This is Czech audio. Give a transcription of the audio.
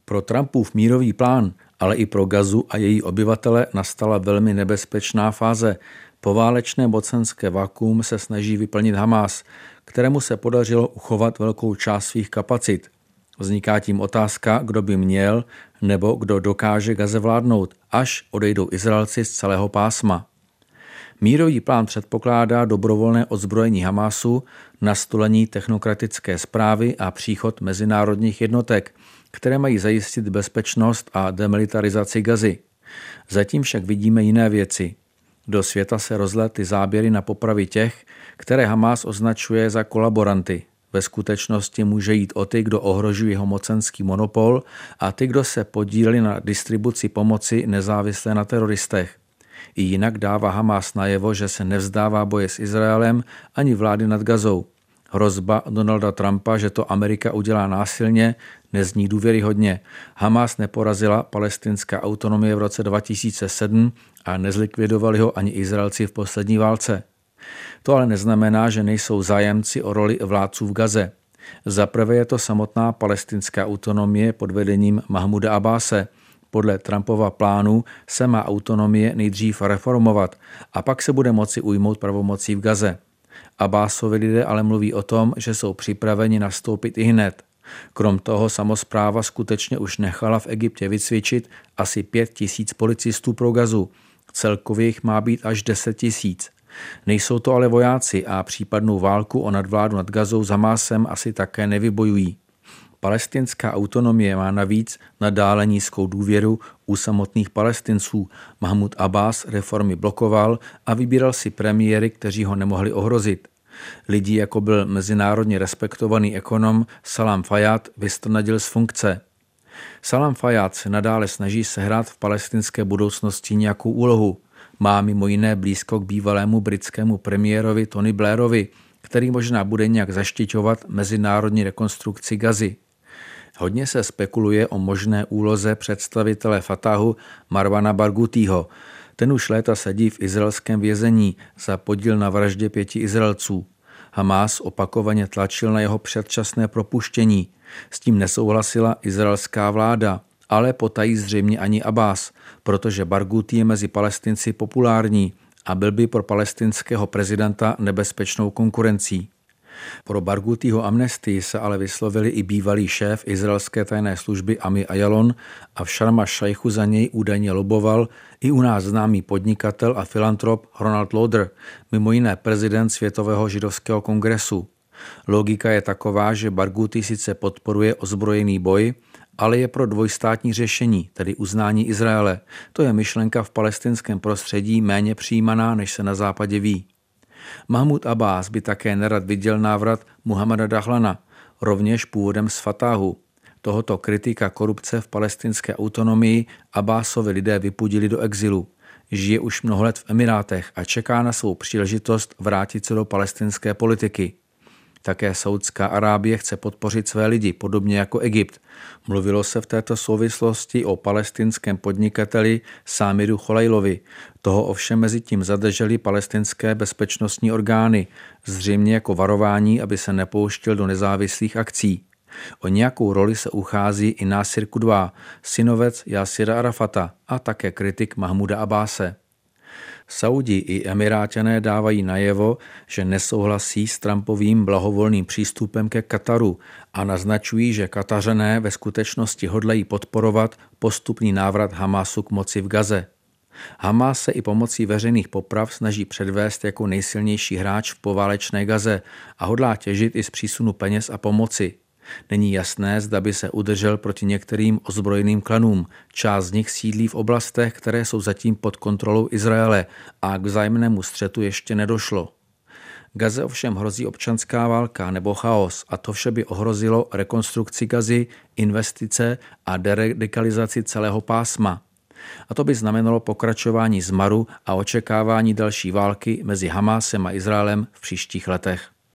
Pro Trumpův mírový plán, ale i pro Gazu a její obyvatele nastala velmi nebezpečná fáze. Poválečné mocenské vakuum se snaží vyplnit Hamás, kterému se podařilo uchovat velkou část svých kapacit. Vzniká tím otázka, kdo by měl nebo kdo dokáže Gaze vládnout, až odejdou Izraelci z celého pásma. Mírový plán předpokládá dobrovolné odzbrojení Hamásu, nastolení technokratické správy a příchod mezinárodních jednotek, které mají zajistit bezpečnost a demilitarizaci Gazy. Zatím však vidíme jiné věci. Do světa se rozlétly záběry na popravy těch, které Hamás označuje za kolaboranty. Ve skutečnosti může jít o ty, kdo ohrožují jeho mocenský monopol, a ty, kdo se podíleli na distribuci pomoci nezávisle na teroristech. I jinak dává Hamás najevo, že se nevzdává boje s Izraelem ani vlády nad Gazou. Hrozba Donalda Trumpa, že to Amerika udělá násilně, nezní důvěryhodně. Hamás neporazila palestinská autonomie v roce 2007 a nezlikvidovali ho ani Izraelci v poslední válce. To ale neznamená, že nejsou zájemci o roli vládců v Gaze. Zaprvé je to samotná palestinská autonomie pod vedením Mahmuda Abbase. Podle Trumpova plánu se má autonomie nejdřív reformovat a pak se bude moci ujmout pravomocí v Gaze. Abbasovi lidé ale mluví o tom, že jsou připraveni nastoupit ihned. Krom toho samospráva skutečně už nechala v Egyptě vycvičit asi 5 000 policistů pro Gazu. Celkově jich má být až 10 000. Nejsou to ale vojáci a případnou válku o nadvládu nad Gazou s Hamásem asi také nevybojují. Palestinská autonomie má navíc nadále nízkou důvěru u samotných Palestinců. Mahmud Abbas reformy blokoval a vybíral si premiéry, kteří ho nemohli ohrozit. Lidi, jako byl mezinárodně respektovaný ekonom Salam Fayyad, vystrnadil z funkce. Salam Fayyad se nadále snaží sehrát v palestinské budoucnosti nějakou úlohu. Má mimo jiné blízko k bývalému britskému premiérovi Tony Blairovi, který možná bude nějak zaštiťovat mezinárodní rekonstrukci Gazy. Hodně se spekuluje o možné úloze představitele Fatahu Marwana Barghoutího. Ten už léta sedí v izraelském vězení za podíl na vraždě 5 Izraelců. Hamás opakovaně tlačil na jeho předčasné propuštění. S tím nesouhlasila izraelská vláda, ale potají zřejmě ani Abbas, protože Barghouti je mezi Palestinci populární a byl by pro palestinského prezidenta nebezpečnou konkurencí. Pro Barghoutího amnestii se ale vyslovili i bývalý šéf izraelské tajné služby Ami Ayalon a v Šarm el-Šejchu za něj údajně loboval i u nás známý podnikatel a filantrop Ronald Lauder, mimo jiné prezident Světového židovského kongresu. Logika je taková, že Barghouti sice podporuje ozbrojený boj, ale je pro dvojstátní řešení, tedy uznání Izraele. To je myšlenka v palestinském prostředí méně přijímaná, než se na západě ví. Mahmud Abbas by také nerad viděl návrat Muhammada Dahlana, rovněž původem z Fatahu. Tohoto kritika korupce v palestinské autonomii Abbasovi lidé vypudili do exilu. Žije už mnoho let v Emirátech a čeká na svou příležitost vrátit se do palestinské politiky. Také Saudská Arábie chce podpořit své lidi, podobně jako Egypt. Mluvilo se v této souvislosti o palestinském podnikateli Sámiru Cholejlovi. Toho ovšem mezi tím zadrželi palestinské bezpečnostní orgány, zřejmě jako varování, aby se nepouštěl do nezávislých akcí. O nějakou roli se uchází i Násir Kudvá, synovec Jasira Arafata a také kritik Mahmuda Abbase. Saudi i Emiráťané dávají najevo, že nesouhlasí s Trumpovým blahovolným přístupem ke Kataru a naznačují, že Katařané ve skutečnosti hodlají podporovat postupný návrat Hamásu k moci v Gaze. Hamás se i pomocí veřejných poprav snaží předvést jako nejsilnější hráč v poválečné Gaze a hodlá těžit i z přísunu peněz a pomoci. Není jasné, zda by se udržel proti některým ozbrojeným klanům. Část z nich sídlí v oblastech, které jsou zatím pod kontrolou Izraele a k vzájemnému střetu ještě nedošlo. Gaze ovšem hrozí občanská válka nebo chaos a to vše by ohrozilo rekonstrukci Gazy, investice a deradikalizaci celého pásma. A to by znamenalo pokračování zmaru a očekávání další války mezi Hamásem a Izraelem v příštích letech.